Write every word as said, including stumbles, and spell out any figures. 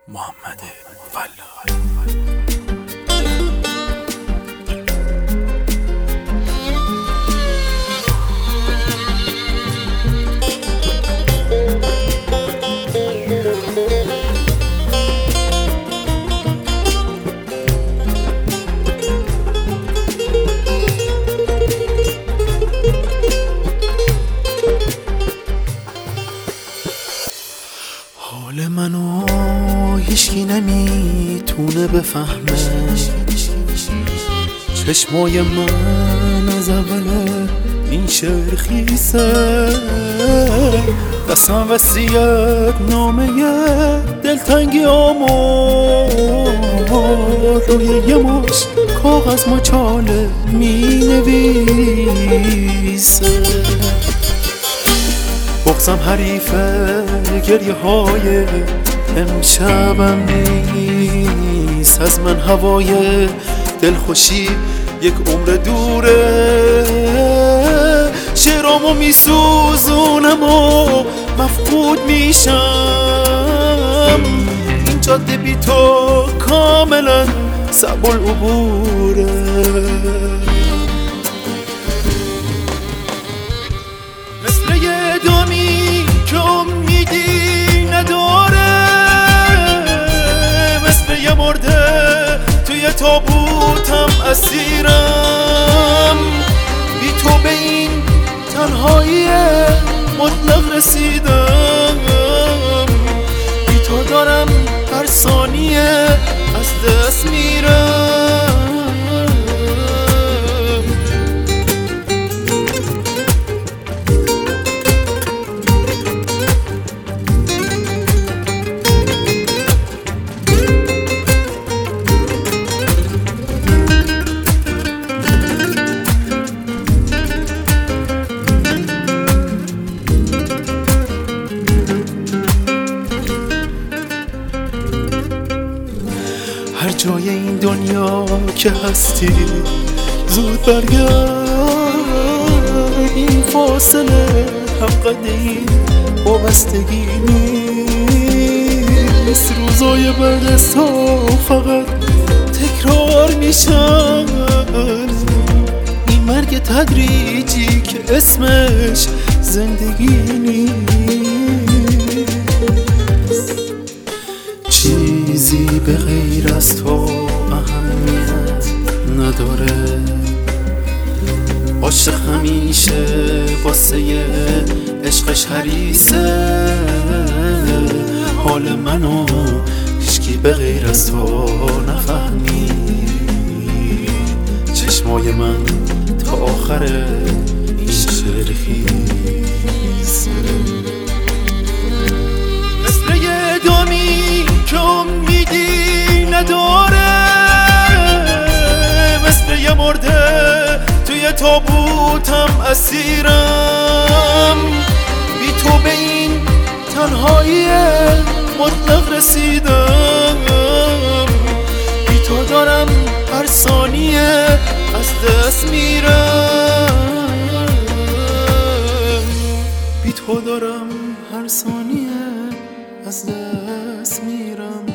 محمد فلاح. حال منو هیچکی نمیتونه بفهمه، چشمای من از اول این شعر خیسه، دستم وصیت نامه دلتنگی آمو روی یه مش کاغذ مچاله می نویسه. بغضم حریفه گریه های امشبم نیست، از من هوای دلخوشی یک عمر دوره، شعرامو میسوزونم و مفقود میشم، این جاده بی تو کاملا صعب العبوره. مثل یه دامی که امیدی نداره، مثل یه مرده توی تابوتم اسیرم، بی تو به این تنهایی مطلق رسیدم، بی تو دارم هر ثانیه از دست میرم. هر جای این دنیا که هستی زود برگرد، این فاصله هم قد این وابستگی نیست، روزای بعد از تو فقط تکرار میشن، این مرگ تدریجی که اسمش زندگی نیست، چیزی به غیر از تو اهمیت نداره، عاشق همیشه واسه عشقش حریصه، حال منو هیچکی به غیر از تو نفهمی، چشمای من تا آخر این شعر خیسه. مثل یه دامی که امیدی نداره، مثل یه مرده توی تابوتم اسیرم، بی تو به این تنهایی مطلق رسیدم، بی تو دارم هر ثانیه از دست میرم، بی تو دارم هر ثانیه از دست میرم.